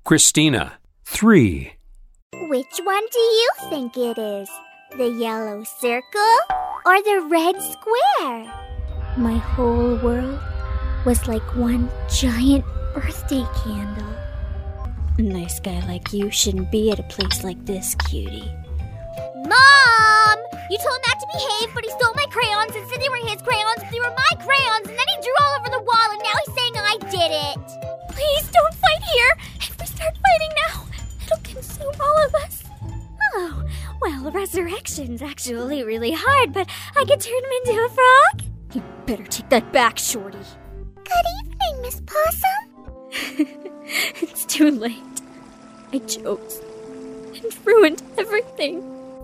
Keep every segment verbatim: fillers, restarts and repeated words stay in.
Christina, three. Which one do you think it is? The yellow circle or the red square? My whole world was like one giant birthday candle. A nice guy like you shouldn't be at a place like this, cutie. Mom! You told him not to behave, but he stole my crayons and said they were his crayons, but they were my crayons, and then he drew all over the wall, and now he's saying I did it. Please don't fight here. If we start fighting now, it'll consume all of us. Oh, well, resurrection's actually really hard, but I could turn him into a frog. You better take that back, Shorty. Good evening, Miss Possum. It's too late. I chose and ruined everything.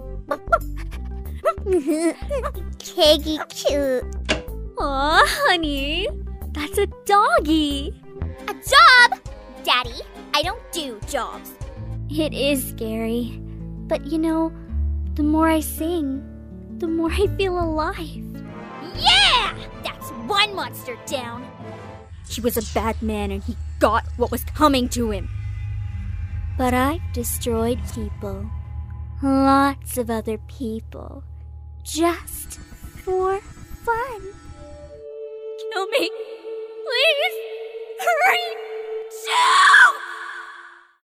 Piggy cute. Aw, honey. That's a doggy. A job? Daddy, I don't do jobs. It is scary. But you know, the more I sing, the more I feel alive. Yeah! That's one monster down. He was a bad man and he got what was coming to him. But I've destroyed people. Lots of other people. Just for fun.